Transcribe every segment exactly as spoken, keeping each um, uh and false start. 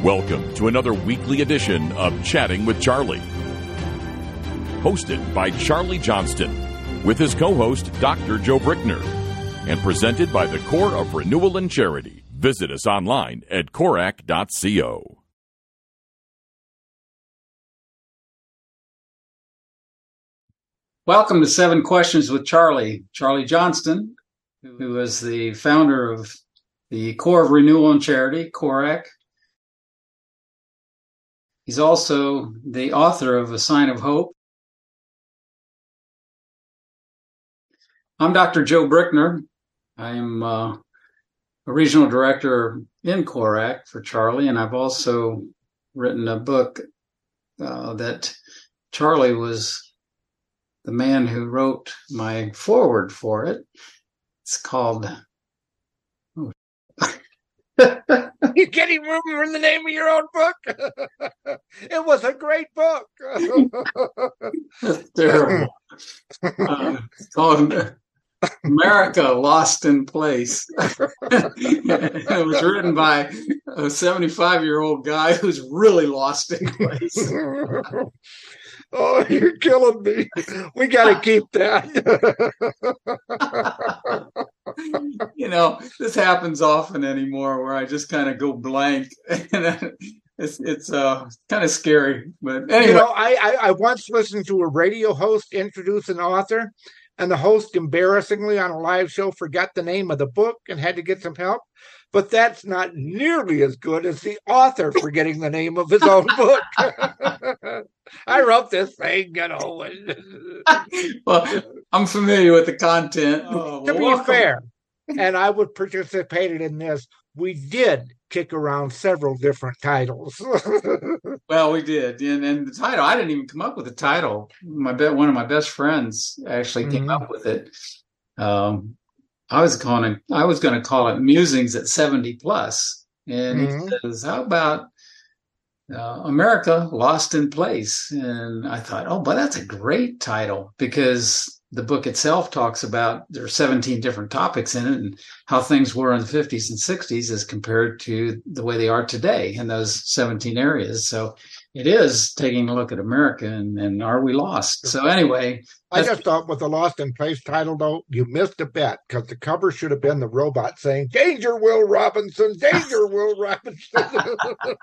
Welcome to another weekly edition of Chatting with Charlie, hosted by Charlie Johnston with his co-host Doctor Joe Brickner, and presented by the Corps of Renewal and Charity. Visit us online at corac dot co. Welcome to Seven Questions with Charlie. Charlie Johnston, who is the founder of the Corps of Renewal and Charity, CORAC. He's also the author of A Sign of Hope. I'm Doctor Joe Brickner. I'm uh, a regional director in CORAC for Charlie, and I've also written a book uh, that Charlie was the man who wrote my foreword for it. It's called... Oh. You can't even remember the name of your own book. It was a great book. That's terrible. Uh, it's called America Lost in Place. It was written by a seventy-five-year-old guy who's really lost in place. Oh, you're killing me. We got to keep that. You know, this happens often anymore where I just kind of go blank. And it's it's uh, kind of scary. But anyway. You know, I, I, I once listened to a radio host introduce an author, and the host embarrassingly on a live show forgot the name of the book and had to get some help. But that's not nearly as good as the author forgetting the name of his own book. I wrote this thing, you know. Well, I'm familiar with the content. Oh, to well, be fair, and I would participate in this, we did kick around several different titles. Well, we did. And, and the title, I didn't even come up with the title. My be- One of my best friends actually came mm-hmm. up with it. Um, I was calling it, I was going to call it Musings at seventy plus. And mm-hmm. he says, how about uh, America Lost in Place? And I thought, oh, but that's a great title, because the book itself talks about there are seventeen different topics in it and how things were in the fifties and sixties as compared to the way they are today in those seventeen areas. So it is taking a look at America and, and are we lost? So anyway. I just thought with the Lost in Place title, though, you missed a bet, because the cover should have been the robot saying, "Danger, Will Robinson, danger, Will Robinson."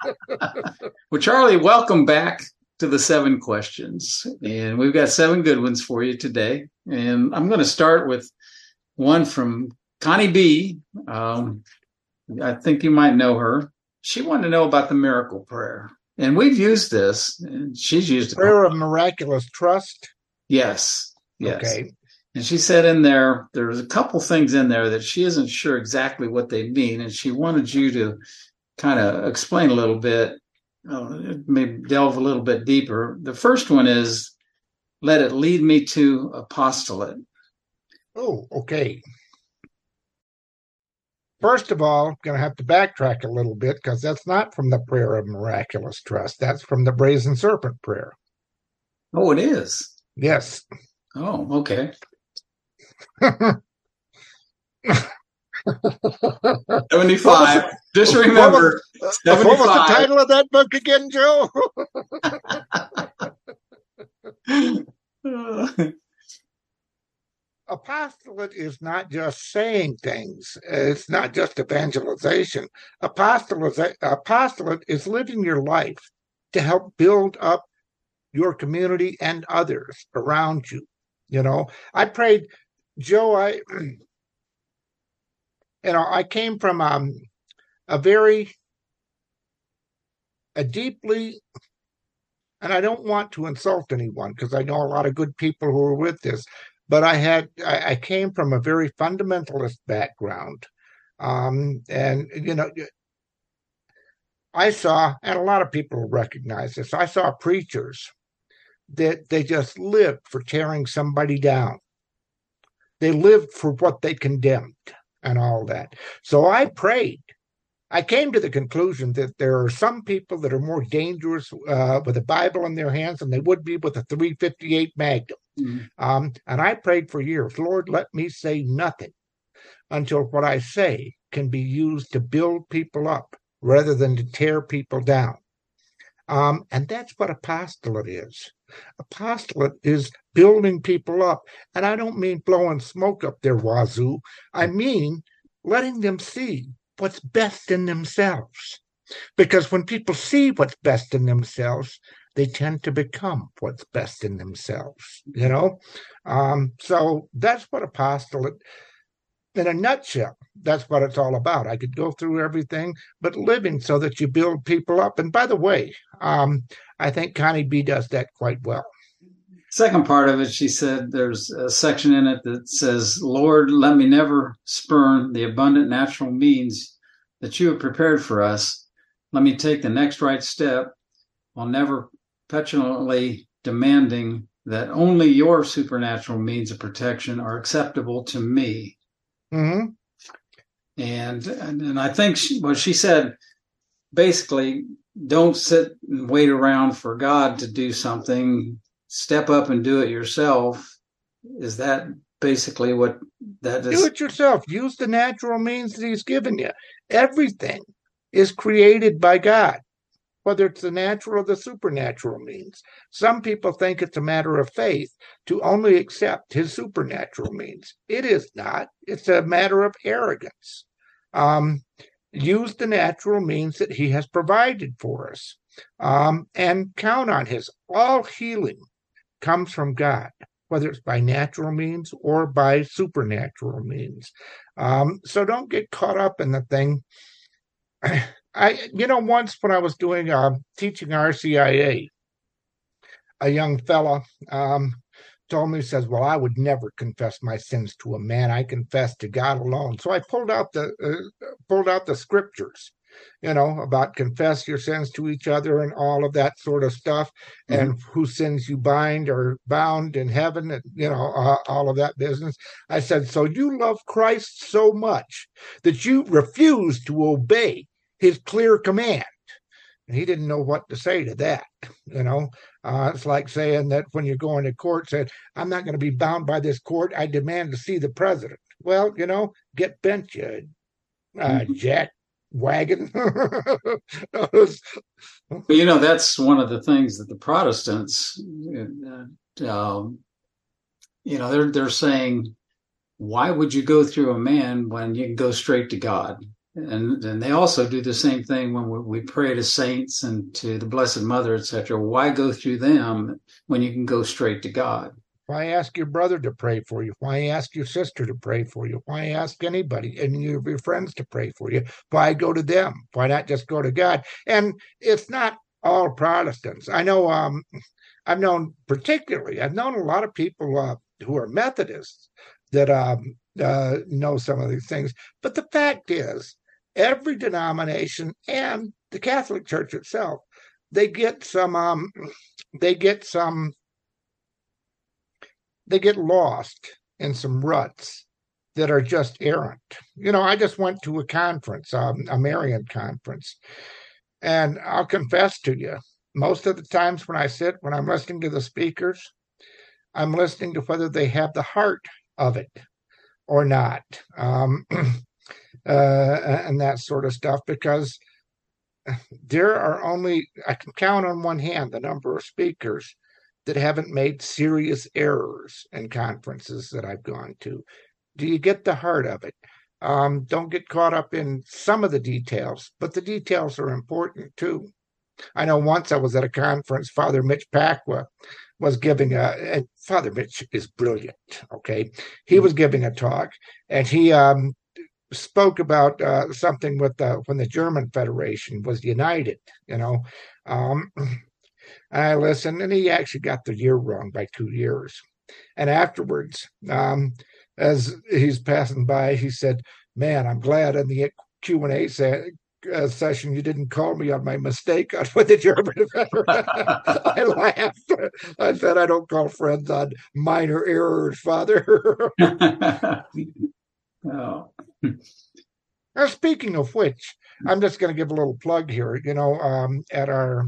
Well, Charlie, welcome back to the Seven Questions. And we've got seven good ones for you today. And I'm going to start with one from Connie B. Um, I think you might know her. She wanted to know about the miracle prayer. And we've used this. And she's used it. Prayer of Miraculous Trust? Yes. Yes. Okay. And she said in there, there's a couple things in there that she isn't sure exactly what they mean. And she wanted you to kind of explain a little bit, uh, maybe delve a little bit deeper. The first one is, let it lead me to apostolate. Oh, okay. First of all, I'm going to have to backtrack a little bit, because that's not from the Prayer of Miraculous Trust. That's from the Brazen Serpent Prayer. Oh, it is? Yes. Oh, okay. seventy-five. Was, Just remember, what was, seventy-five. What was the title of that book again, Joe? Apostolate is not just saying things. It's not just evangelization. Apostolate, apostolate is living your life to help build up your community and others around you. You know, I prayed, Joe, I, you know, I came from um, a very, a deeply, and I don't want to insult anyone, because I know a lot of good people who are with this, but I had, I, I came from a very fundamentalist background. Um, and, you know, I saw, and a lot of people recognize this, I saw preachers that they just lived for tearing somebody down. They lived for what they condemned and all that. So I prayed. I came to the conclusion that there are some people that are more dangerous uh, with a Bible in their hands than they would be with a three fifty-eight Magnum. Mm-hmm. Um, and I prayed for years, Lord, let me say nothing until what I say can be used to build people up rather than to tear people down. Um, and that's what apostolate is. Apostolate is building people up. And I don't mean blowing smoke up their wazoo. I mean letting them see what's best in themselves. Because when people see what's best in themselves, they tend to become what's best in themselves, you know? Um, so that's what apostolate, in a nutshell, that's what it's all about. I could go through everything, but living so that you build people up. And by the way, um, I think Connie B does that quite well. Second part of it, she said there's a section in it that says, Lord, let me never spurn the abundant natural means that you have prepared for us. Let me take the next right step while never petulantly demanding that only your supernatural means of protection are acceptable to me. Mm-hmm. And, and and I think she, what she said, basically, don't sit and wait around for God to do something. Step up and do it yourself. Is that basically what that is? Do it yourself. Use the natural means that he's given you. Everything is created by God, whether it's the natural or the supernatural means. Some people think it's a matter of faith to only accept his supernatural means. It is not. It's a matter of arrogance. Um, use the natural means that he has provided for us, um, and count on his. All healing comes from God, whether it's by natural means or by supernatural means. Um, so don't get caught up in the thing. I, you know, once when I was doing uh, teaching R C I A, a young fella um, told me, says, "Well, I would never confess my sins to a man. I confess to God alone." So I pulled out the uh, pulled out the scriptures, you know, about confess your sins to each other and all of that sort of stuff, mm-hmm. and whose sins you bind are bound in heaven, and you know, uh, all of that business. I said, "So you love Christ so much that you refuse to obey his clear command." And he didn't know what to say to that. You know, uh, it's like saying that when you're going to court, said, "I'm not going to be bound by this court. I demand to see the president." Well, you know, get bent, you uh, jack wagon. But you know, that's one of the things that the Protestants, uh, um, you know, they're they're saying, why would you go through a man when you can go straight to God? And, and they also do the same thing when we, we pray to saints and to the Blessed Mother, et cetera. Why go through them when you can go straight to God? Why ask your brother to pray for you? Why ask your sister to pray for you? Why ask anybody, any of your friends, to pray for you? Why go to them? Why not just go to God? And it's not all Protestants. I know, um, I've known particularly, I've known a lot of people uh, who are Methodists that um, uh, know some of these things. But the fact is, every denomination and the Catholic Church itself, they get some, um, they get some, they get lost in some ruts that are just errant. You know, I just went to a conference, um, a Marian conference, and I'll confess to you, most of the times when I sit, when I'm listening to the speakers, I'm listening to whether they have the heart of it or not. Um, Uh, and that sort of stuff, because there are only, I can count on one hand the number of speakers that haven't made serious errors in conferences that I've gone to. Do you get the heart of it? Um, don't get caught up in some of the details, but the details are important too. I know once I was at a conference, Father Mitch Pacwa was giving a, and Father Mitch is brilliant, okay? He was giving a talk, and he, um, spoke about uh, something with the, when the German Federation was united, you know. Um, I listened, and he actually got the year wrong by two years. And afterwards, um, as he's passing by, he said, "Man, I'm glad in the Q and A se- uh, session you didn't call me on my mistake on with the German Federation." I laughed. I said, "I don't call friends on minor errors, Father." Oh. Now, speaking of which, I'm just going to give a little plug here. You know, um, at our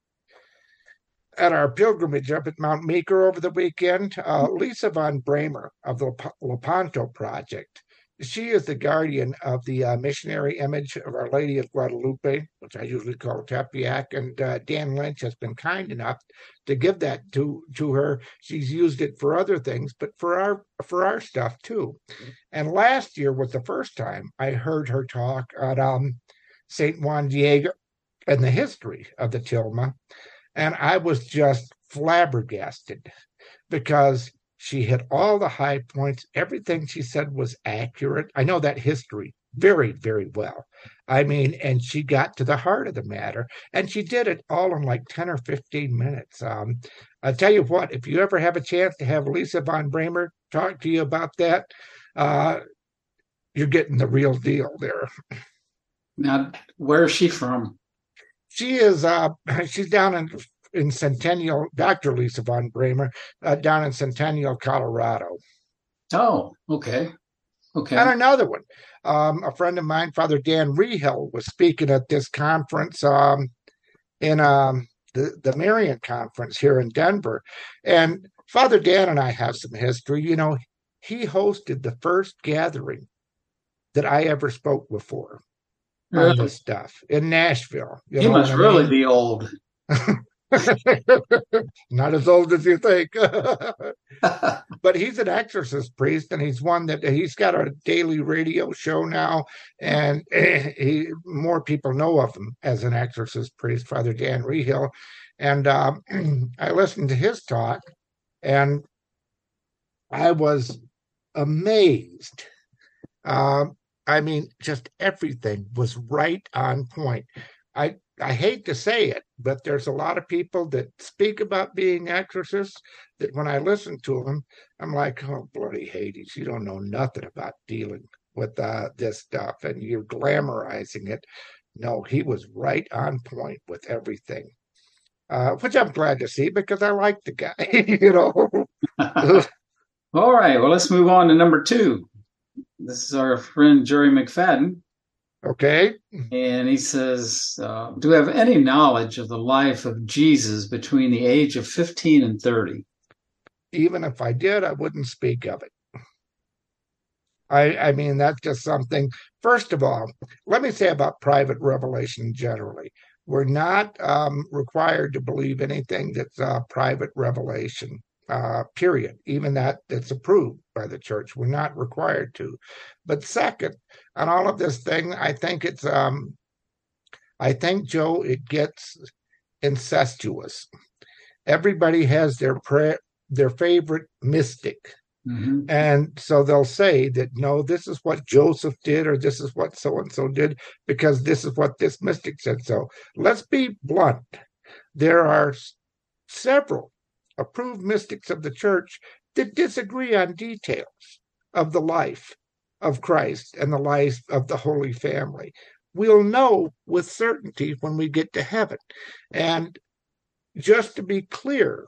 at our pilgrimage up at Mount Meeker over the weekend, uh, Lisa von Bramer of the Lepanto Project, she is the guardian of the uh, missionary image of Our Lady of Guadalupe, which I usually call Tepeyac. And uh, Dan Lynch has been kind enough to give that to to her. She's used it for other things, but for our for our stuff too. And last year was the first time I heard her talk at um, Saint Juan Diego and the history of the tilma, and I was just flabbergasted because she hit all the high points. Everything she said was accurate. I know that history very, very well. I mean, and she got to the heart of the matter, and she did it all in like ten or fifteen minutes. Um, I'll tell you what, if you ever have a chance to have Lisa von Bremer talk to you about that, uh, you're getting the real deal there. Now, where is she from? She is, uh, she's down in in Centennial, Doctor Lisa von Bremer, uh, down in Centennial, Colorado. Oh, okay. Okay. And another one, um, a friend of mine, Father Dan Rehill, was speaking at this conference um, in um, the, the Marian Conference here in Denver. And Father Dan and I have some history. You know, he hosted the first gathering that I ever spoke before really? on this stuff in Nashville. You he must really mean? be old. Not as old as you think. But he's an exorcist priest, and he's one that he's got a daily radio show now, and he more people know of him as an exorcist priest, Father Dan Rehill. And um, I listened to his talk, and I was amazed. Uh, I mean, just everything was right on point. I I hate to say it, but there's a lot of people that speak about being exorcists that when I listen to them, I'm like, oh, bloody Hades, you don't know nothing about dealing with uh, this stuff, and you're glamorizing it. No, he was right on point with everything, uh, which I'm glad to see because I like the guy, you know. All right, well, let's move on to number two. This is our friend Jerry McFadden. Okay. And he says, uh, do we have any knowledge of the life of Jesus between the age of fifteen and thirty? Even if I did, I wouldn't speak of it. I, I mean, that's just something. First of all, let me say about private revelation generally. We're not um, required to believe anything that's uh, private revelation, uh, period. Even that that's approved by the church. We're not required to. But second, on all of this thing, I think it's, um, I think, Joe, it gets incestuous. Everybody has their pra- their favorite mystic. Mm-hmm. And so they'll say that, no, this is what Joseph did, or this is what so-and-so did, because this is what this mystic said. So let's be blunt. There are several approved mystics of the church that disagree on details of the life of Christ and the life of the Holy Family. We'll know with certainty when we get to heaven. And just to be clear,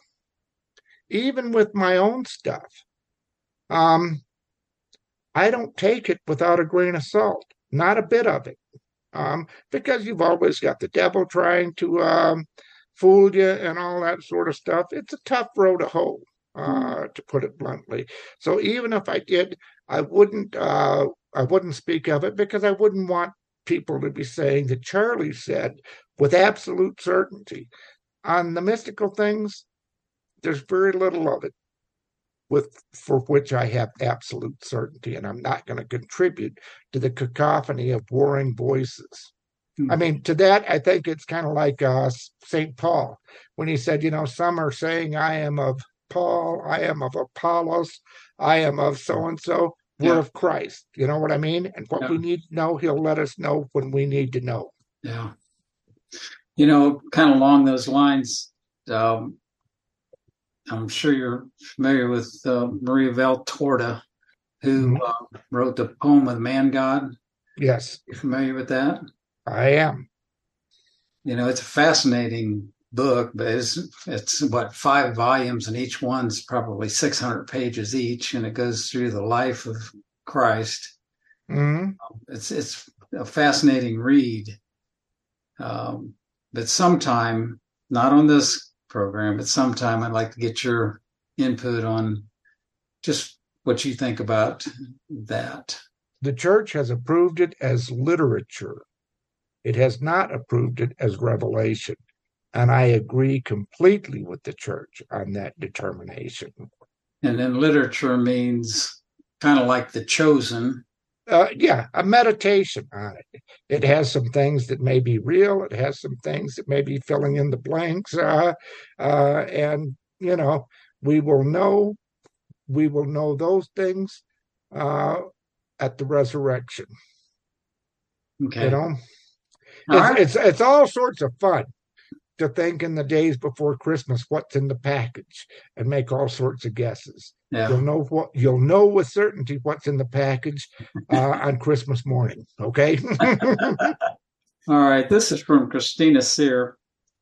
even with my own stuff, um, I don't take it without a grain of salt, not a bit of it, um, because you've always got the devil trying to um, fool you and all that sort of stuff. It's a tough road to hoe. Uh, to put it bluntly. So even if I did, I wouldn't uh, I wouldn't speak of it because I wouldn't want people to be saying that Charlie said with absolute certainty. On the mystical things, there's very little of it with for which I have absolute certainty, and I'm not going to contribute to the cacophony of warring voices. Hmm. I mean, to that, I think it's kind of like uh, Saint Paul when he said, you know, some are saying I am of Paul, I am of Apollos, I am of so-and-so, we're yeah. of Christ. You know what I mean? And what yeah. we need to know, he'll let us know when we need to know. Yeah. You know, kind of along those lines, um, I'm sure you're familiar with uh, Maria Valtorta, who mm-hmm. uh, wrote the poem of the Man God. Yes. You familiar with that? I am. You know, it's a fascinating book, but it's, it's what, five volumes, and each one's probably six hundred pages each, and it goes through the life of Christ. Mm-hmm. It's it's a fascinating read. Um, but sometime, not on this program, but sometime I'd like to get your input on just what you think about that. the church has approved it as literature. It has not approved it as revelation. And I agree completely with the church on that determination. And then literature means kind of like The Chosen. Uh, yeah, a meditation on it. It has some things that may be real. It has some things that may be filling in the blanks. Uh, uh, and, you know, we will know, we will know those things uh, at the resurrection. Okay. You know, All it's, right. it's, it's all sorts of fun to think in the days before Christmas what's in the package and make all sorts of guesses. Yeah. You'll know what you'll know with certainty what's in the package uh, on Christmas morning. Okay. All right. This is from Christina Sear.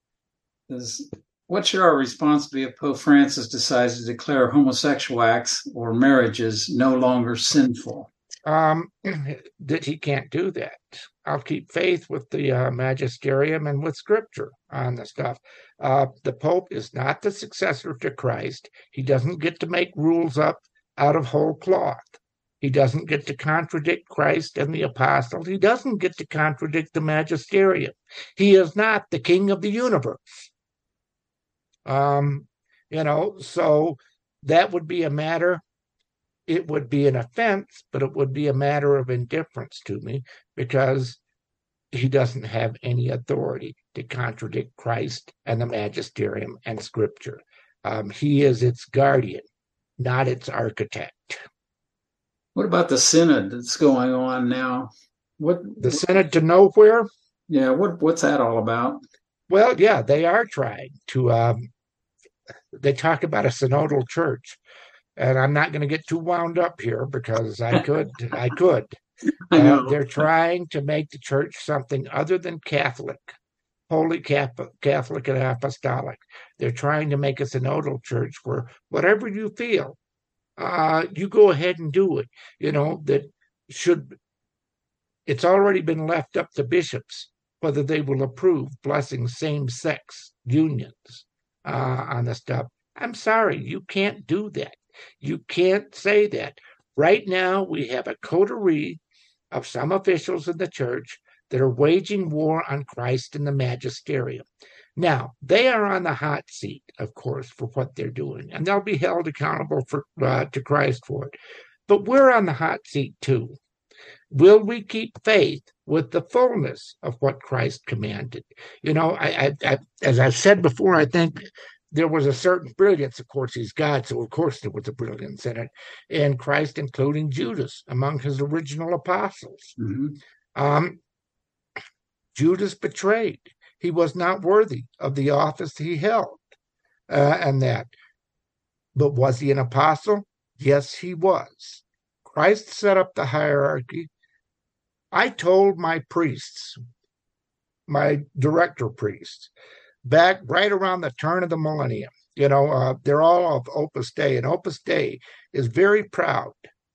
Is what should our response be if Pope Francis decides to declare homosexual acts or marriages no longer sinful? Um, that he can't do that. I'll keep faith with the uh, magisterium and with scripture on the stuff. Uh, the Pope is not the successor to Christ. He doesn't get to make rules up out of whole cloth. He doesn't get to contradict Christ and the apostles. He doesn't get to contradict the magisterium. He is not the king of the universe. Um, you know, so that would be a matter. It would be an offense, but it would be a matter of indifference to me because he doesn't have any authority to contradict Christ and the magisterium and scripture. Um, he is its guardian, not its architect. What about the synod that's going on now? What the synod to nowhere? Yeah, what what's that all about? Well, yeah, they are trying to. Um, they talk about a synodal church. And I'm not going to get too wound up here because I could, I could. I know. Uh, they're trying to make the church something other than Catholic, holy Catholic and apostolic. They're trying to make a synodal church where whatever you feel, uh, you go ahead and do it. You know, that should, it's already been left up to bishops whether they will approve blessing same-sex unions uh, on the stuff. I'm sorry, you can't do that. You can't say that. Right now, we have a coterie of some officials in the church that are waging war on Christ and the magisterium. Now, they are on the hot seat, of course, for what they're doing, and they'll be held accountable for uh, to Christ for it. But we're on the hot seat, too. Will we keep faith with the fullness of what Christ commanded? You know, I, I, I as I've said before, I think there was a certain brilliance. Of course, he's God, so of course there was a brilliance in it. In Christ, including Judas, among his original apostles. Mm-hmm. Um, Judas betrayed. He was not worthy of the office he held, uh, and that. But was he an apostle? Yes, he was. Christ set up the hierarchy. I told my priests, my director priests, back right around the turn of the millennium. You know, uh, they're all of Opus Dei, and Opus Dei is very proud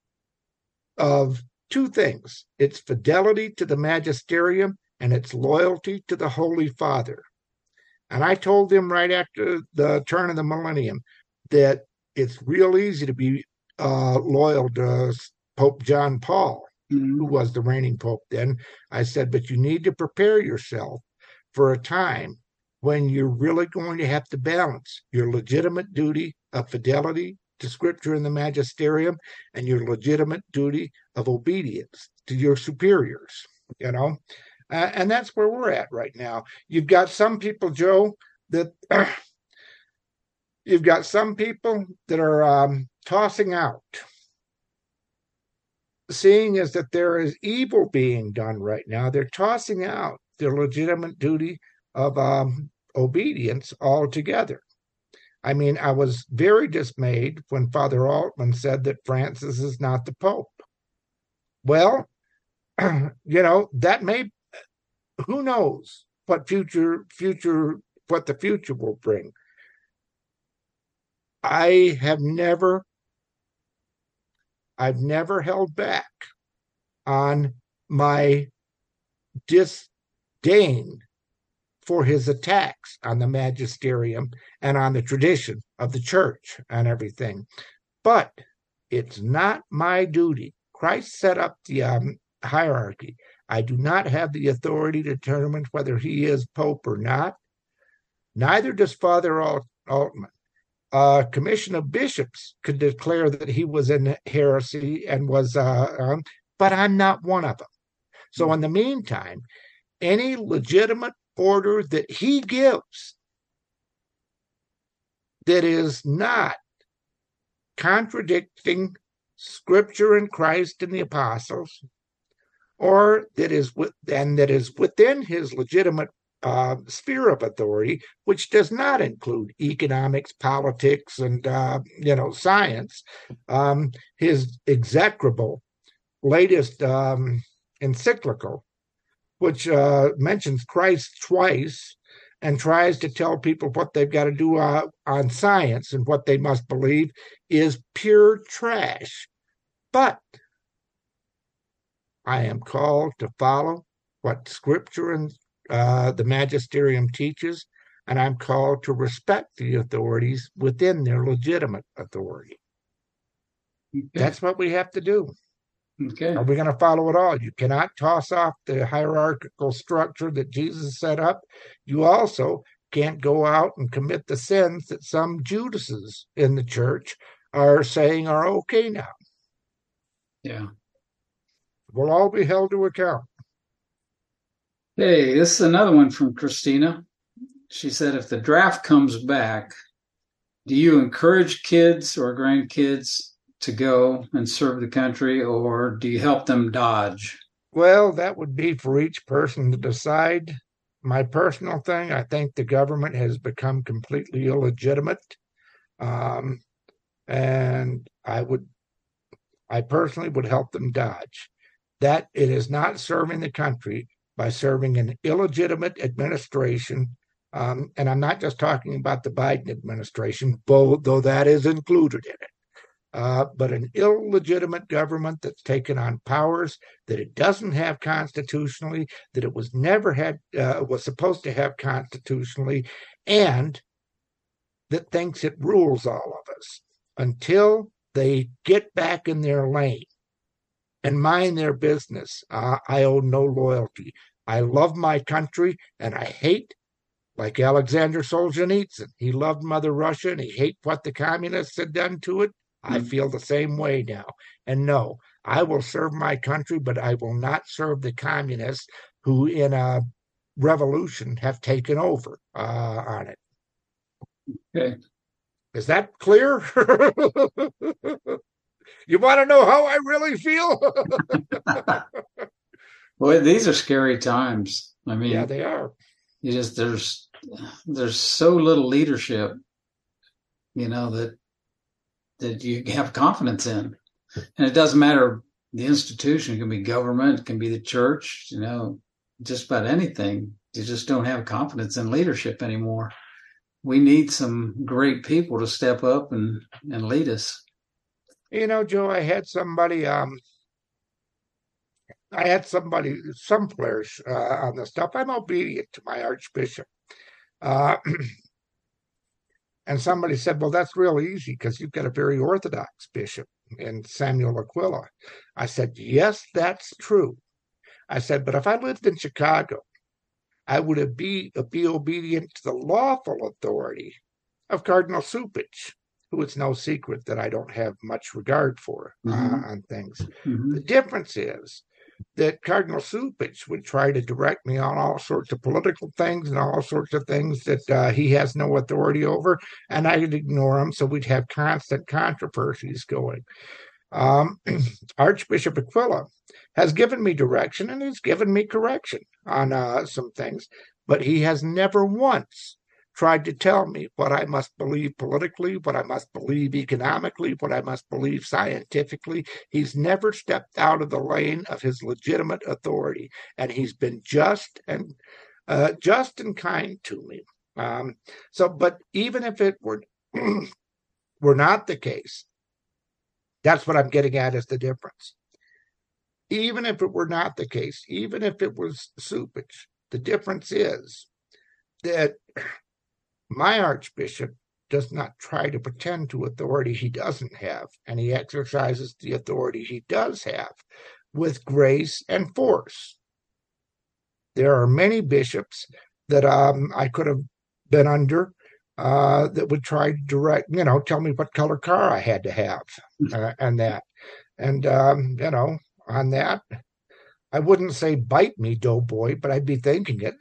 of two things. Its fidelity to the magisterium and its loyalty to the Holy Father. And I told them right after the turn of the millennium that it's real easy to be uh, loyal to Pope John Paul, mm-hmm. who was the reigning pope then. I said, but you need to prepare yourself for a time when you're really going to have to balance your legitimate duty of fidelity to Scripture and the magisterium and your legitimate duty of obedience to your superiors, you know? Uh, and that's where we're at right now. You've got some people, Joe, that uh, you've got some people that are um, tossing out, seeing as that there is evil being done right now. They're tossing out their legitimate duty of um, obedience altogether. I mean, I was very dismayed when Father Altman said that Francis is not the Pope. Well, you know, that may, who knows what future, future, what the future will bring. I have never, I've never held back on my disdain for his attacks on the magisterium and on the tradition of the church and everything. But it's not my duty. Christ set up the um, hierarchy. I do not have the authority to determine whether he is Pope or not. Neither does Father Alt- Altman. A commission of bishops could declare that he was in heresy and was, uh, um, but I'm not one of them. So in the meantime, any legitimate order that he gives that is not contradicting Scripture and Christ and the apostles, or that is with, and that is within his legitimate uh, sphere of authority, which does not include economics, politics, and uh, you know science. Um, his execrable latest um, encyclical, which uh, mentions Christ twice and tries to tell people what they've got to do uh, on science and what they must believe, is pure trash. But I am called to follow what Scripture and uh, the magisterium teaches, and I'm called to respect the authorities within their legitimate authority. Okay. That's what we have to do. Okay. Are we going to follow it all? You cannot toss off the hierarchical structure that Jesus set up. You also can't go out and commit the sins that some Judases in the church are saying are okay now. Yeah. We'll all be held to account. Hey, this is another one from Christina. She said, if the draft comes back, do you encourage kids or grandkids to go and serve the country, or do you help them dodge? Well, that would be for each person to decide. My personal thing, I think the government has become completely illegitimate. Um, and I would, I personally would help them dodge. That it is not serving the country by serving an illegitimate administration. Um, and I'm not just talking about the Biden administration, though, though that is included in it. Uh, but an illegitimate government that's taken on powers that it doesn't have constitutionally, that it was never had, uh, was supposed to have constitutionally, and that thinks it rules all of us until they get back in their lane and mind their business. Uh, I owe no loyalty. I love my country, and I hate, like Alexander Solzhenitsyn. He loved Mother Russia, and he hated what the communists had done to it. I feel the same way now. And no, I will serve my country, but I will not serve the communists who in a revolution have taken over uh, on it. Okay. Is that clear? You want to know how I really feel? Boy, these are scary times. I mean, yeah, they are. You just, there's, there's so little leadership, you know, that that you have confidence in. And it doesn't matter the institution. It can be government, it can be the church, you know, just about anything. You just don't have confidence in leadership anymore. We need some great people to step up and, and lead us. You know, Joe, I had somebody, um, I had somebody, some players uh, on the stuff. I'm obedient to my archbishop. Uh, And somebody said, well, that's real easy because you've got a very orthodox bishop in Samuel Aquila. I said, yes, that's true. I said, but if I lived in Chicago, I would be, be obedient to the lawful authority of Cardinal Cupich, who it's no secret that I don't have much regard for mm-hmm. uh, on things. Mm-hmm. The difference is that Cardinal Cupich would try to direct me on all sorts of political things and all sorts of things that uh, he has no authority over, and I would ignore him, so we'd have constant controversies going. Um, Archbishop Aquila has given me direction, and he's given me correction on uh, some things, but he has never once tried to tell me what I must believe politically, what I must believe economically, what I must believe scientifically. He's never stepped out of the lane of his legitimate authority, and he's been just and uh, just and kind to me. Um, so, but even if it were were not the case, that's what I'm getting at is the difference. Even if it were not the case, even if it was Cupich, the difference is that my archbishop does not try to pretend to authority he doesn't have, and he exercises the authority he does have with grace and force. There are many bishops that um, I could have been under uh, that would try to direct, you know, tell me what color car I had to have uh, and that. And, um, you know, on that, I wouldn't say bite me, doughboy, but I'd be thinking it.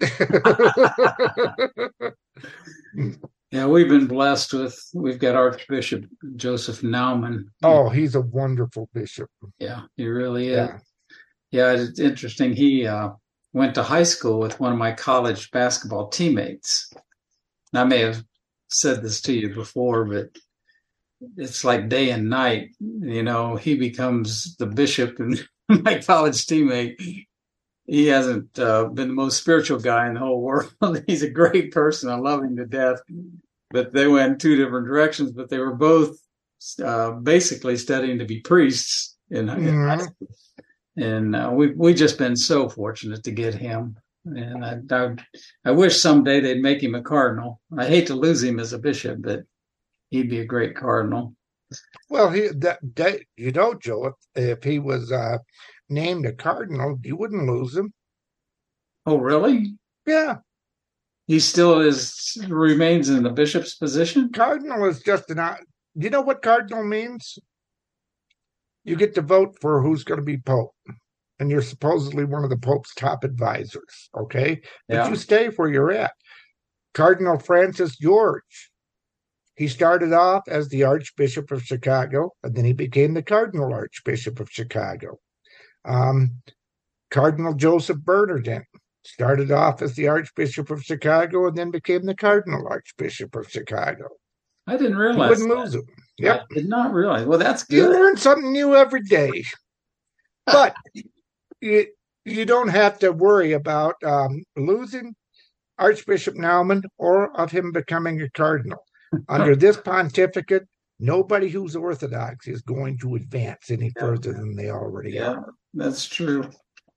Yeah, we've been blessed with, we've got Archbishop Joseph Naumann. Oh, he's a wonderful bishop. Yeah, he really is. Yeah, yeah it's interesting. He uh, went to high school with one of my college basketball teammates. And I may have said this to you before, but it's like day and night. You know, he becomes the bishop, and my college teammate, he hasn't uh, been the most spiritual guy in the whole world. He's a great person. I love him to death. But they went in two different directions, but they were both uh, basically studying to be priests in, in Mhm. high school. And uh, we we just been so fortunate to get him. And I, I I wish someday they'd make him a cardinal. I hate to lose him as a bishop, but he'd be a great cardinal. Well, he that, that you know, Joe, if, if he was uh, named a cardinal, you wouldn't lose him. Oh, really? Yeah, He still is remains in the bishop's position? cardinal is just an. uh, You know what cardinal means? You get to vote for who's going to be pope, and you're supposedly one of the pope's top advisors. Okay, but Yeah. you stay where you're at. Cardinal Francis George. He started off as the Archbishop of Chicago, and then he became the Cardinal Archbishop of Chicago. Um, Cardinal Joseph Bernardin started off as the Archbishop of Chicago and then became the Cardinal Archbishop of Chicago. I didn't You realize wouldn't that. lose him. Yep. I did not realize. Well, that's You good. learn something new every day. But you, you don't have to worry about um, losing Archbishop Naumann or of him becoming a cardinal. Under this pontificate, nobody who's Orthodox is going to advance any further than they already Yeah, are. that's true.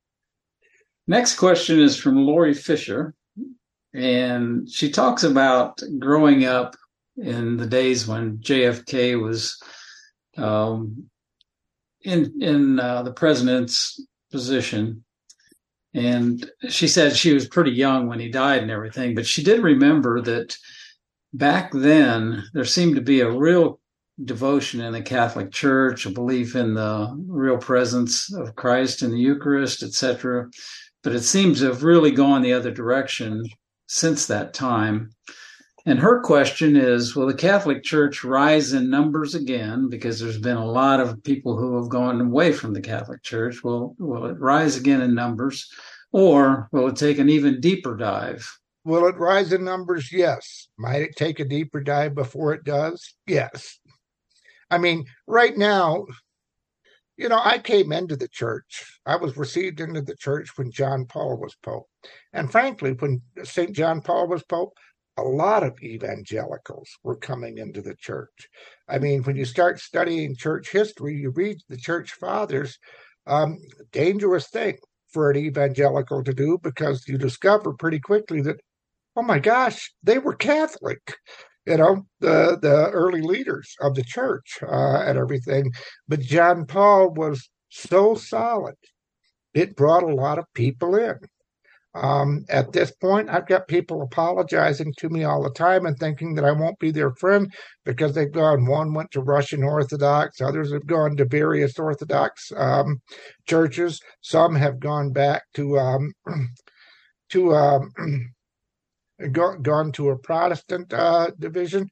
Next question is from Lori Fisher. And she talks about growing up in the days when J F K was um, in in uh, the president's position. And she said she was pretty young when he died and everything, but she did remember that back then there seemed to be a real devotion in the Catholic Church, a belief in the real presence of Christ in the Eucharist, et cetera. But it seems to have really gone the other direction since that time. And her question is, will the Catholic Church rise in numbers again? Because there's been a lot of people who have gone away from the Catholic Church. Will, will it rise again in numbers? Or will it take an even deeper dive? Will it rise in numbers? Yes. Might it take a deeper dive before it does? Yes. I mean, right now, you know, I came into the church. I was received into the church when John Paul was Pope. And frankly, when Saint John Paul was Pope, a lot of evangelicals were coming into the church. I mean, when you start studying church history, you read the church fathers, um, dangerous thing for an evangelical to do, because you discover pretty quickly that, oh my gosh, they were Catholic, you know, the, the early leaders of the church uh, and everything. But John Paul was so solid, it brought a lot of people in. Um, at this point, I've got people apologizing to me all the time and thinking that I won't be their friend because they've gone, one went to Russian Orthodox, others have gone to various Orthodox um, churches. Some have gone back to um, to um, go, gone to a Protestant uh, division.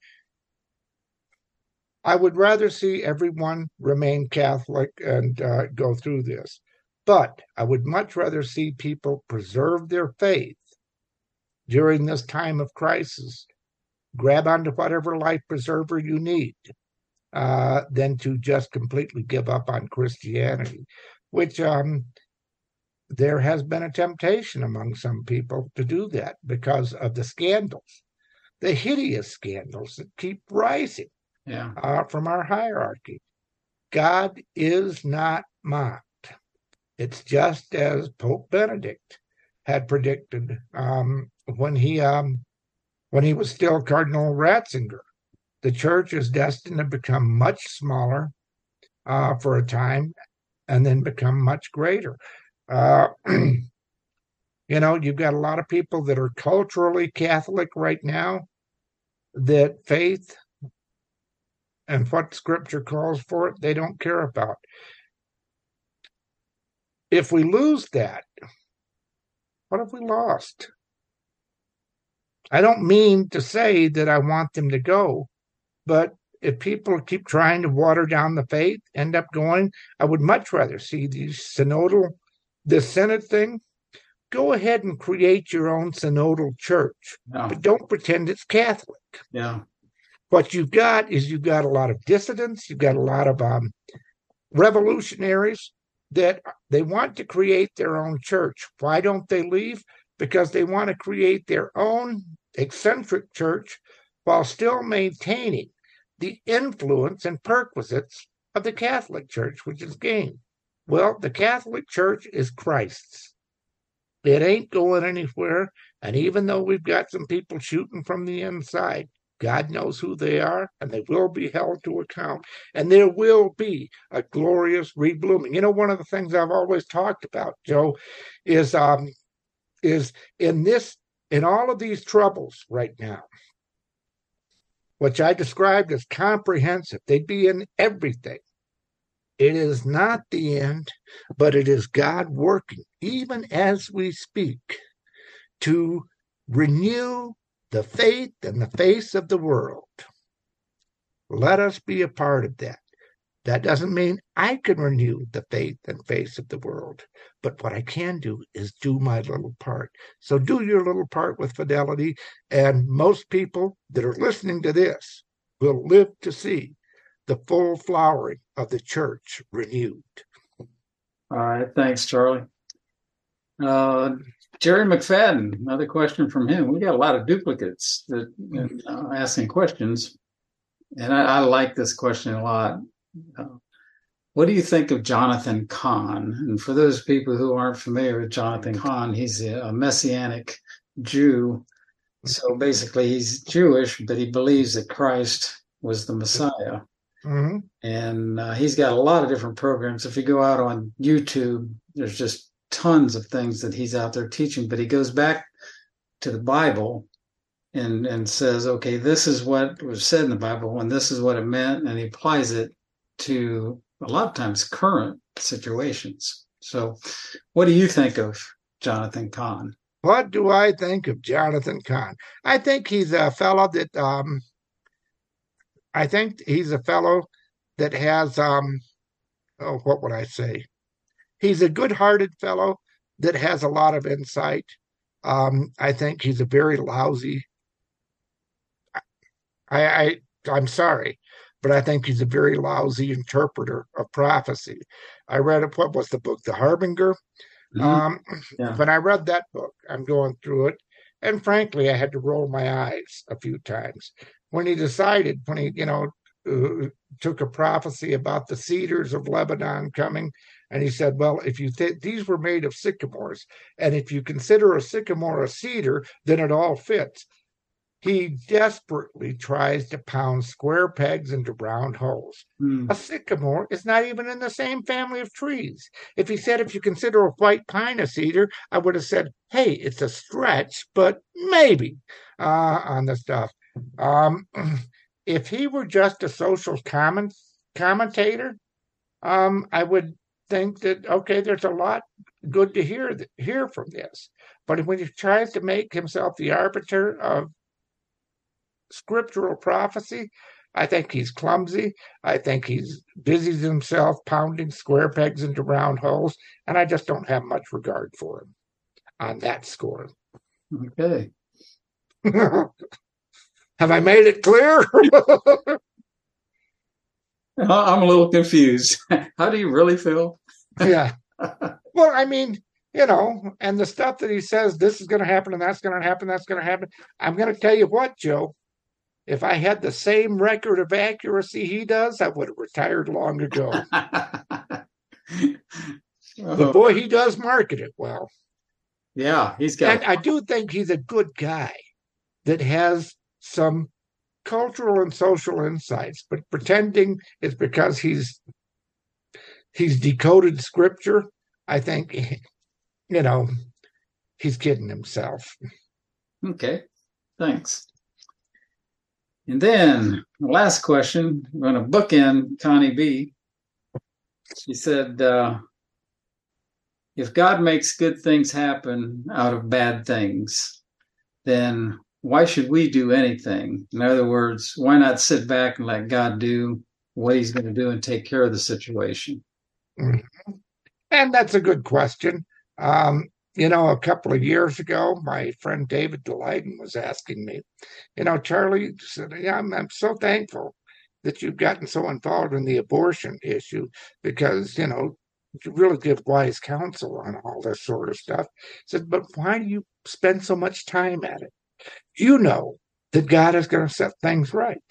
I would rather see everyone remain Catholic and uh, go through this. But I would much rather see people preserve their faith during this time of crisis, grab onto whatever life preserver you need, uh, than to just completely give up on Christianity, which um, there has been a temptation among some people to do that because of the scandals, the hideous scandals that keep rising Yeah. uh, from our hierarchy. God is not mocked. It's just as Pope Benedict had predicted um, when he um, when he was still Cardinal Ratzinger. the church is destined to become much smaller uh, for a time and then become much greater. Uh, you know, you've got a lot of people that are culturally Catholic right now, that faith and what Scripture calls for it, they don't care about. If we lose that, what have we lost? I don't mean to say that I want them to go, but if people keep trying to water down the faith, end up going, I would much rather see the synodal, the synod thing. Go ahead and create your own synodal church, Yeah. but don't pretend it's Catholic. Yeah. What you've got is you've got a lot of dissidents, you've got a lot of um, revolutionaries that they want to create their own church. Why don't they leave? Because they want to create their own eccentric church while still maintaining the influence and perquisites of the Catholic Church, which is gained. Well, the Catholic Church is Christ's. It ain't going anywhere. And even though we've got some people shooting from the inside, God knows who they are, and they will be held to account. And there will be a glorious reblooming. You know, one of the things I've always talked about, Joe, is um, is in this, in all of these troubles right now, which I described as comprehensive, they'd be in everything. It is not the end, but it is God working, even as we speak, to renew the faith and the face of the world. Let us be a part of that. That doesn't mean I can renew the faith and face of the world, but what I can do is do my little part. So do your little part with fidelity, and most people that are listening to this will live to see the full flowering of the church renewed. All right. Thanks, Charlie. Uh, Jerry McFadden, another question from him. We got a lot of duplicates that uh, asking questions, and I, I like this question a lot. Uh, what do you think of Jonathan Cahn? And for those people who aren't familiar with Jonathan Cahn, he's a Messianic Jew. So basically, he's Jewish, but he believes that Christ was the Messiah. Mm-hmm. And uh, he's got a lot of different programs. If you go out on YouTube, there's just tons of things that he's out there teaching. But he goes back to the Bible and and says, okay, this is what was said in the Bible, and this is what it meant, and he applies it to a lot of times current situations. So what do you think of Jonathan Cahn? What do I think of Jonathan Cahn? I think he's a fellow that um, I think he's a fellow that has um, oh, what would I say? He's a good-hearted fellow that has a lot of insight. Um, I think he's a very lousy. I, I I'm sorry, but I think he's a very lousy interpreter of prophecy. I read what was the book, The Harbinger. Mm-hmm. Um, Yeah. When I read that book, I'm going through it, and frankly, I had to roll my eyes a few times when he decided, when he, you know, uh, took a prophecy about the cedars of Lebanon coming, and he said, well, if you th- these were made of sycamores, and if you consider a sycamore a cedar, then it all fits. He desperately tries to pound square pegs into round holes. Mm. A sycamore is not even in the same family of trees. If he said, if you consider a white pine a cedar, I would have said, hey, it's a stretch, but maybe uh, on the stuff. Um, if he were just a social comment, commentator, um, I would think that, okay, there's a lot good to hear, hear from this. But when he tries to make himself the arbiter of scriptural prophecy, I think he's clumsy. I think he's busies himself pounding square pegs into round holes, and I just don't have much regard for him on that score. Okay. Have I made it clear? I'm a little confused. How do you really feel? Yeah. Well, I mean, you know, and the stuff that he says, this is going to happen and that's going to happen, that's going to happen. I'm going to tell you what, Joe. If I had the same record of accuracy he does, I would have retired long ago. But boy, he does market it well. Yeah, he's got. And I do think he's a good guy that has some cultural and social insights, but pretending it's because he's he's decoded scripture, I think, you know, he's kidding himself. Okay, thanks. And then the last question, I'm going to bookend Connie B. She said, uh, if God makes good things happen out of bad things, then why should we do anything? In other words, why not sit back and let God do what he's going to do and take care of the situation? Mm-hmm. And that's a good question. Um, you know, a couple of years ago, my friend David DeLayden was asking me, you know, Charlie said, yeah, I'm, I'm so thankful that you've gotten so involved in the abortion issue because, you know, you really give wise counsel on all this sort of stuff. He said, but why do you spend so much time at it? You know that God is going to set things right.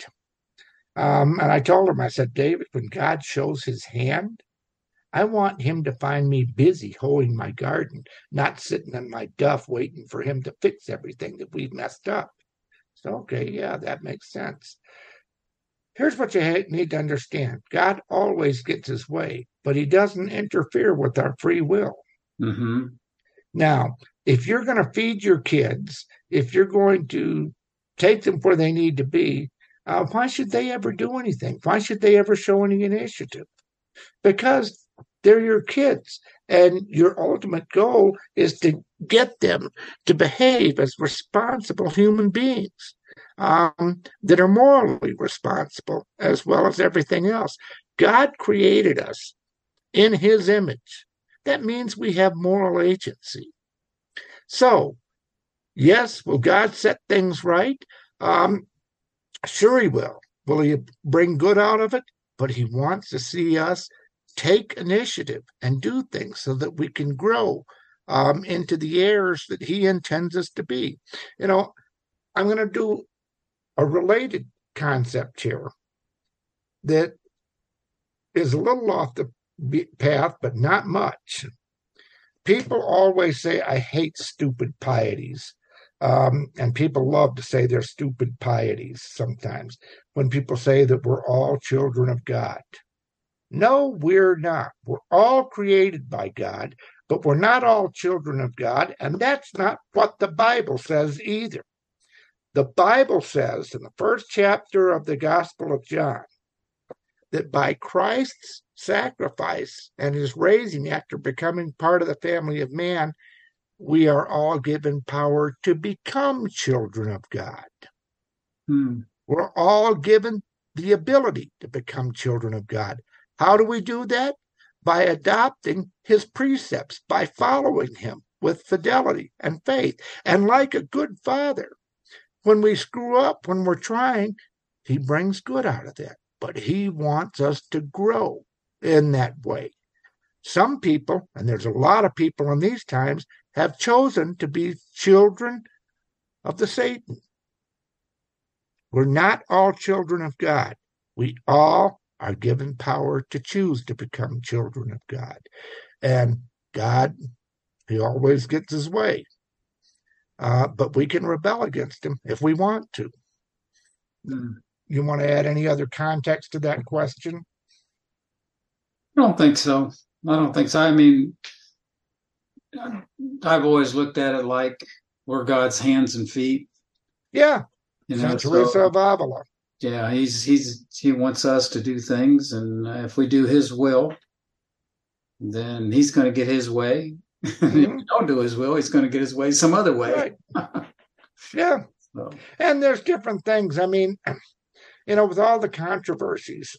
Um, and I told him, I said, David, when God shows his hand, I want him to find me busy hoeing my garden, not sitting in my duff waiting for him to fix everything that we've messed up. So, okay, yeah, that makes sense. Here's what you need to understand. God always gets his way, but he doesn't interfere with our free will. Mm-hmm. Now, if you're going to feed your kids, if you're going to take them where they need to be, uh, why should they ever do anything? Why should they ever show any initiative? Because they're your kids, and your ultimate goal is to get them to behave as responsible human beings um, that are morally responsible as well as everything else. God created us in his image. That means we have moral agency. So, yes, will God set things right? Um, sure he will. Will he bring good out of it? But he wants to see us take initiative and do things so that we can grow um, into the heirs that he intends us to be. You know, I'm going to do a related concept here that is a little off the path, but not much. People always say, I hate stupid pieties. Um, and people love to say they're stupid pieties sometimes when people say that we're all children of God. No, we're not. We're all created by God, but we're not all children of God, and that's not what the Bible says either. The Bible says in the first chapter of the Gospel of John that by Christ's sacrifice and his raising after becoming part of the family of man, we are all given power to become children of God. Hmm. We're all given the ability to become children of God. How do we do that? By adopting his precepts, by following him with fidelity and faith. And like a good father, when we screw up, when we're trying, he brings good out of that. But he wants us to grow in that way. Some people, and there's a lot of people in these times, have chosen to be children of the Satan. We're not all children of God. We all are given power to choose to become children of God. And God, he always gets his way. Uh, but we can rebel against him if we want to. Mm. You want to add any other context to that question? I don't think so. I don't think so. I mean, I've always looked at it like we're God's hands and feet. Yeah. You know, Saint Teresa so, of Avila. Yeah, he's he's he wants us to do things, and if we do his will, then he's going to get his way. Mm-hmm. If we don't do his will, he's going to get his way some other way. Right. Yeah. So. And there's different things. I mean, you know, with all the controversies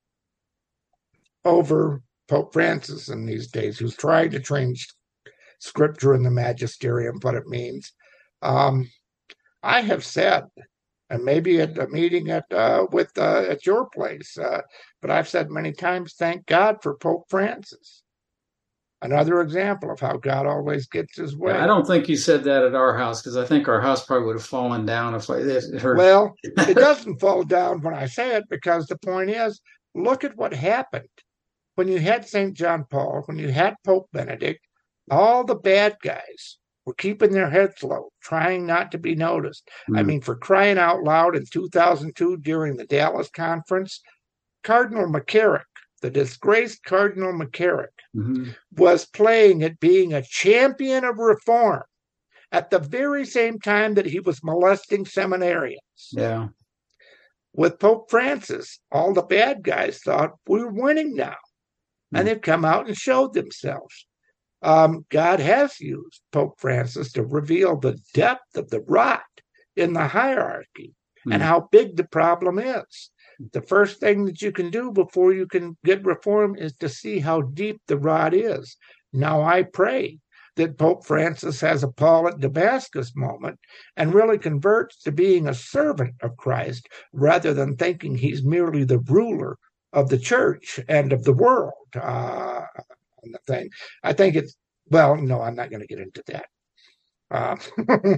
over Pope Francis in these days, who's trying to change scripture and the magisterium, what it means, um, I have said, and maybe at a meeting at uh, with uh, at your place, uh, but I've said many times, thank God for Pope Francis. Another example of how God always gets his way. Yeah, I don't think you said that at our house, because I think our house probably would have fallen down if it hurt. Well, it doesn't fall down when I say it, because the point is, look at what happened when you had Saint John Paul, when you had Pope Benedict. All the bad guys were keeping their heads low, trying not to be noticed. Mm. I mean, for crying out loud, in two thousand two during the Dallas conference, Cardinal McCarrick, the disgraced Cardinal McCarrick, mm-hmm. was playing at being a champion of reform at the very same time that he was molesting seminarians. Yeah. With Pope Francis, all the bad guys thought we were winning now. Mm. And they've come out and showed themselves. Um, God has used Pope Francis to reveal the depth of the rot in the hierarchy mm. and how big the problem is. The first thing that you can do before you can get reform is to see how deep the rot is. Now I pray that Pope Francis has a Paul at Damascus moment and really converts to being a servant of Christ rather than thinking he's merely the ruler of the church and of the world. Uh, the thing. I think it's, well, no, I'm not going to get into that. Uh,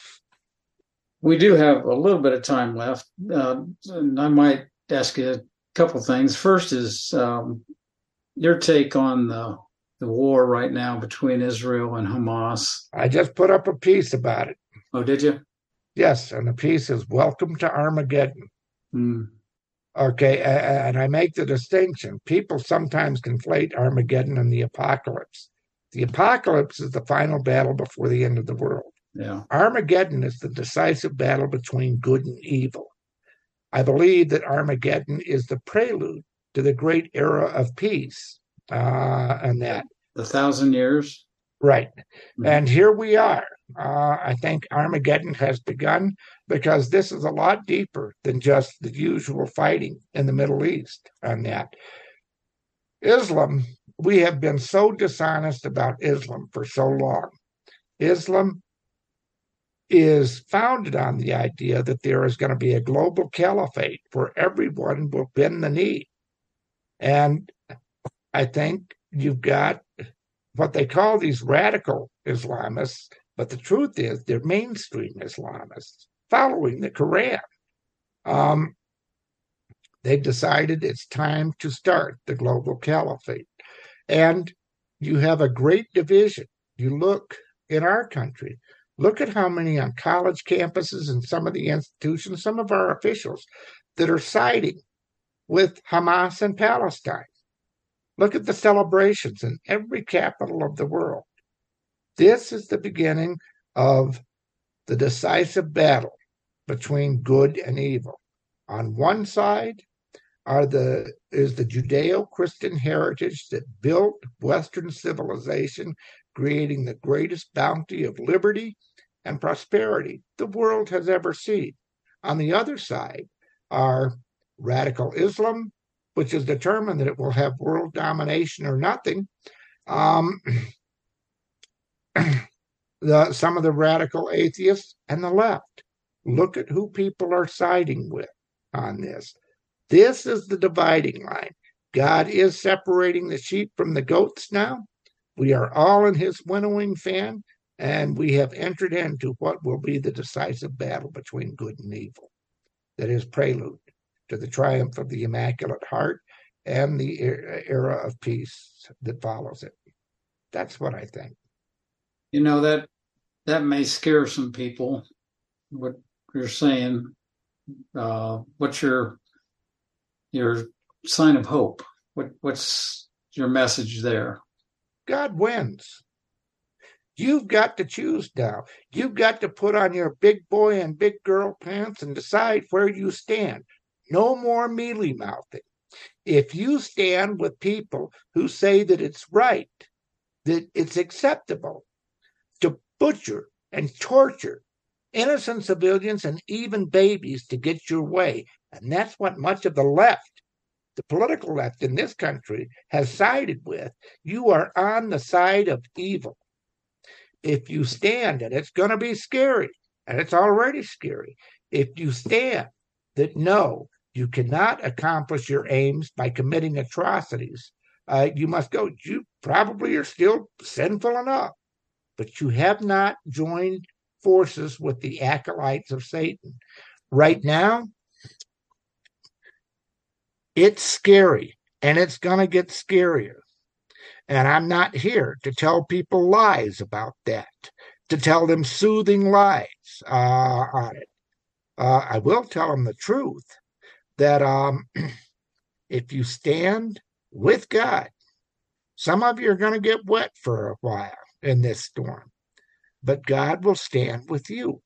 we do have a little bit of time left. Uh, and I might ask you a couple things. First is um, your take on the the war right now between Israel and Hamas. I just put up a piece about it. Oh, did you? Yes, and the piece is Welcome to Armageddon. Mm. Okay, and I make the distinction. People sometimes conflate Armageddon and the apocalypse. The apocalypse is the final battle before the end of the world. Yeah. Armageddon is the decisive battle between good and evil. I believe that Armageddon is the prelude to the great era of peace. Uh, and that. The thousand years? Right. Mm-hmm. And here we are. Uh, I think Armageddon has begun because this is a lot deeper than just the usual fighting in the Middle East on that. Islam, we have been so dishonest about Islam for so long. Islam is founded on the idea that there is going to be a global caliphate where everyone will bend the knee. And I think you've got what they call these radical Islamists, but the truth is they're mainstream Islamists following the Quran. Um, they've decided it's time to start the global caliphate. And you have a great division. You look in our country, look at how many on college campuses and some of the institutions, some of our officials that are siding with Hamas and Palestine. Look at the celebrations in every capital of the world. This is the beginning of the decisive battle between good and evil. On one side are the is the Judeo-Christian heritage that built Western civilization, creating the greatest bounty of liberty and prosperity the world has ever seen. On the other side are radical Islam, which is determined that it will have world domination or nothing. Um, the, some of the radical atheists and the left. Look at who people are siding with on this. This is the dividing line. God is separating the sheep from the goats now. We are all in his winnowing fan, and we have entered into what will be the decisive battle between good and evil. That is prelude to the triumph of the Immaculate Heart and the era of peace that follows it. That's what I think. You know, that that may scare some people, what you're saying. Uh, what's your your sign of hope? What what's your message there? God wins. You've got to choose now. You've got to put on your big boy and big girl pants and decide where you stand. No more mealy-mouthing. If you stand with people who say that it's right, that it's acceptable to butcher and torture innocent civilians and even babies to get your way, and that's what much of the left, the political left in this country, has sided with, you are on the side of evil. If you stand, and it's going to be scary, and it's already scary, if you stand that no, you cannot accomplish your aims by committing atrocities, uh, you must go. You probably are still sinful enough, but you have not joined forces with the acolytes of Satan. Right now, it's scary, and it's going to get scarier. And I'm not here to tell people lies about that. to tell them soothing lies uh, on it. Uh, I will tell them the truth that um, if you stand with God, some of you are going to get wet for a while in this storm, but God will stand with you.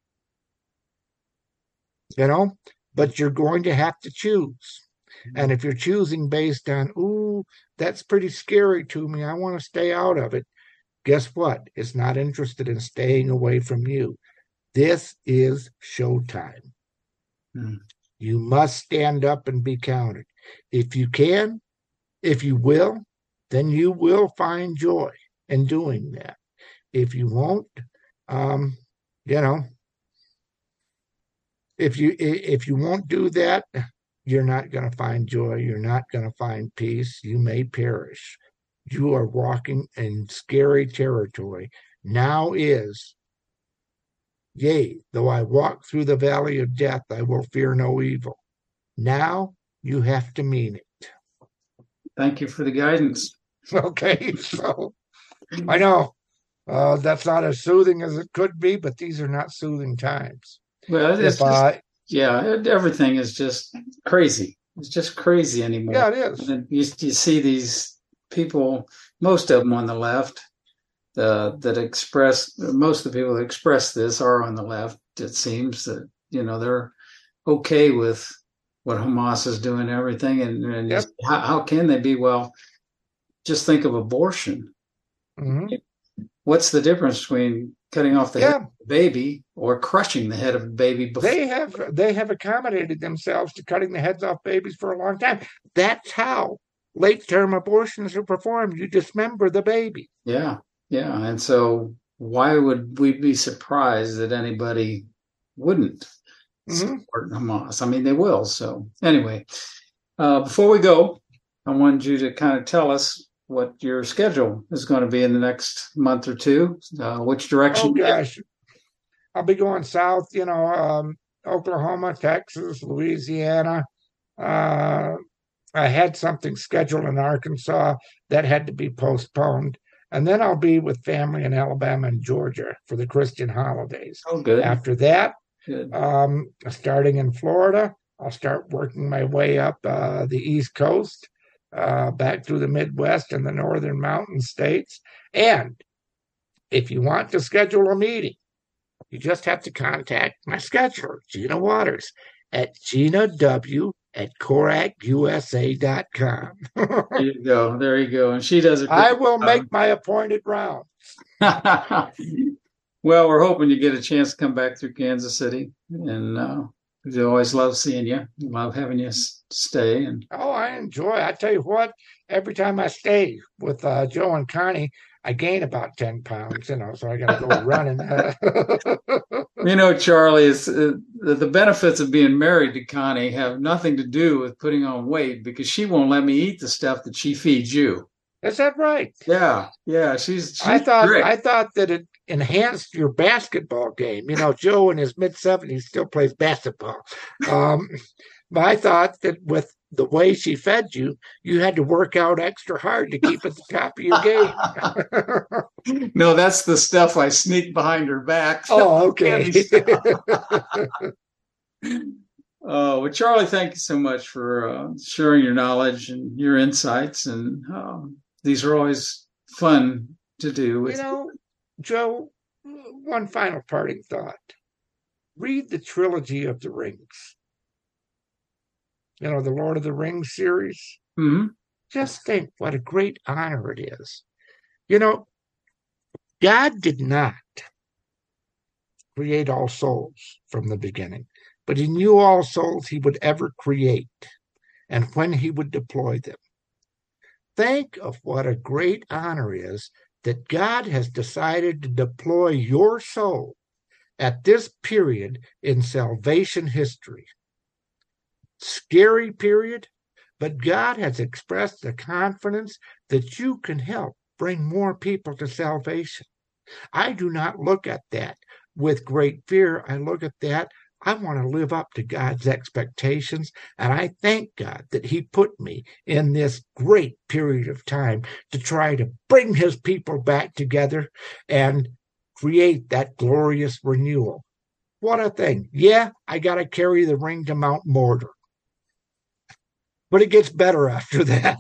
You know, but you're going to have to choose. And if you're choosing based on, ooh, that's pretty scary to me, I want to stay out of it, guess what? It's not interested in staying away from you. This is showtime. Hmm. You must stand up and be counted. If you can, if you will, then you will find joy in doing that. If you won't, um, you know, if you if you won't do that, you're not going to find joy. You're not going to find peace. You may perish. You are walking in scary territory. Now is, yea, though I walk through the valley of death, I will fear no evil. Now you have to mean it. Thank you for the guidance. Okay, so I know uh, that's not as soothing as it could be, but these are not soothing times. Well, it's if, just, uh, yeah, everything is just crazy. It's just crazy anymore. Yeah, it is. And you, you see these people, most of them on the left, uh, that express, most of the people that express this are on the left. It seems that, you know, they're okay with what Hamas is doing and everything. And, and yep. how, how can they be? Well, just think of abortion. Mm-hmm. What's the difference between cutting off the yeah. head of a baby or crushing the head of a baby before? They have they have accommodated themselves to cutting the heads off babies for a long time. That's how late-term abortions are performed. You dismember the baby. Yeah, yeah. And so why would we be surprised that anybody wouldn't mm-hmm. support Hamas? I mean, they will. So anyway, uh, before we go, I wanted you to kind of tell us what your schedule is going to be in the next month or two, uh, which direction. Oh, gosh. I'll be going south, you know, um, Oklahoma, Texas, Louisiana. Uh, I had something scheduled in Arkansas that had to be postponed. And then I'll be with family in Alabama and Georgia for the Christian holidays. Oh, good. After that, good. Um, starting in Florida, I'll start working my way up uh, the East Coast. Uh, back through the Midwest and the northern mountain states. And if you want to schedule a meeting, you just have to contact my scheduler, Gina Waters, at Gina W at Corak U S A dot com. There you go. There you go. And she does it. I will make my appointed rounds. Well, we're hoping you get a chance to come back through Kansas City. And uh, we always love seeing you. Love having you stay. And oh, I enjoy it. I tell you what, every time I stay with uh, Joe and Connie, I gain about ten pounds, you know, so I got to go running. You know, Charlie, is uh, the benefits of being married to Connie have nothing to do with putting on weight because she won't let me eat the stuff that she feeds you. Is that right? Yeah, yeah. She's. she's I thought. great. I thought that it enhanced your basketball game. You know, Joe in his mid seventies still plays basketball. Um, but I thought that with the way she fed you, you had to work out extra hard to keep at the top of your game. No, that's the stuff I sneak behind her back. Oh, okay. Oh, well, Charlie, thank you so much for uh, sharing your knowledge and your insights. And um, these are always fun to do. With you know, Joe, one final parting thought. Read the trilogy of the Rings. You know, the Lord of the Rings series. Mm-hmm. Just think what a great honor it is. You know, God did not create all souls from the beginning, but he knew all souls he would ever create and when he would deploy them. Think of what a great honor is that God has decided to deploy your soul at this period in salvation history. Scary period, but God has expressed the confidence that you can help bring more people to salvation. I do not look at that with great fear. I look at that, I want to live up to God's expectations, and I thank God that he put me in this great period of time to try to bring his people back together and create that glorious renewal. What a thing. Yeah, I got to carry the ring to Mount Mortar. But it gets better after that.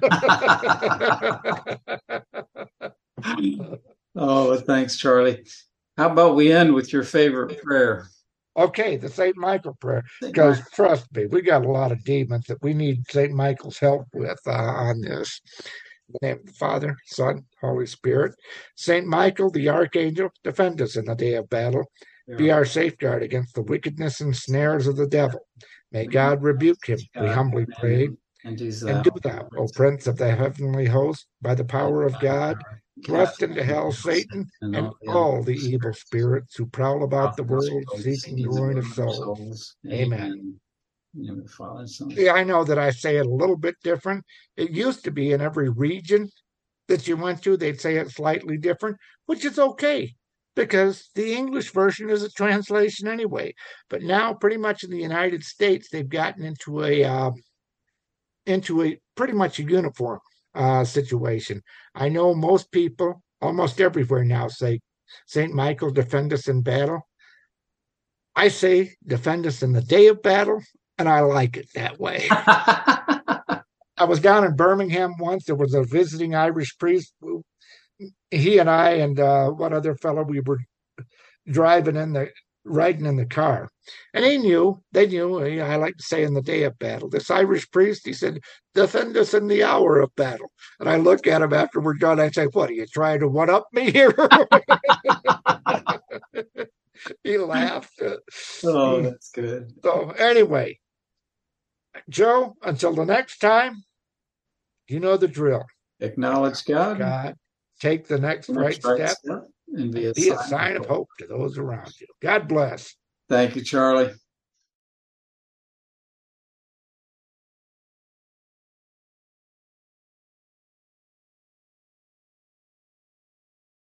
Oh, thanks, Charlie. How about we end with your favorite prayer? Okay, the Saint Michael prayer. Because trust me, we got a lot of demons that we need Saint Michael's help with uh, on this. In the name of the Father, Son, Holy Spirit. Saint Michael, the Archangel, defend us in the day of battle. Be our safeguard against the wickedness and snares of the devil. May God rebuke him, we humbly pray. And do thou, O Prince of the heavenly host, by the power of God, thrust into hell Satan and all the evil spirits who prowl about the world seeking the ruin of souls. Amen. Yeah, I know that I say it a little bit different. It used to be in every region that you went to, they'd say it slightly different, which is okay, because the English version is a translation anyway. But now, pretty much in the United States, they've gotten into a uh, into a pretty much a uniform uh, situation. I know most people, almost everywhere now, say, Saint Michael, defend us in battle. I say, defend us in the day of battle, and I like it that way. I was down in Birmingham once. There was a visiting Irish priest. He and I and uh, one other fellow, we were driving in the, riding in the car. And he knew, they knew, I like to say in the day of battle. This Irish priest, he said, defend us in the hour of battle. And I look at him after we're done. I say, what, are you trying to one-up me here? He laughed. Oh, that's good. So anyway, Joe, until the next time, you know the drill. Acknowledge God. God. Take the next the right, right step, step and be, a, be sign a sign of hope to those around you. God bless. Thank you, Charlie.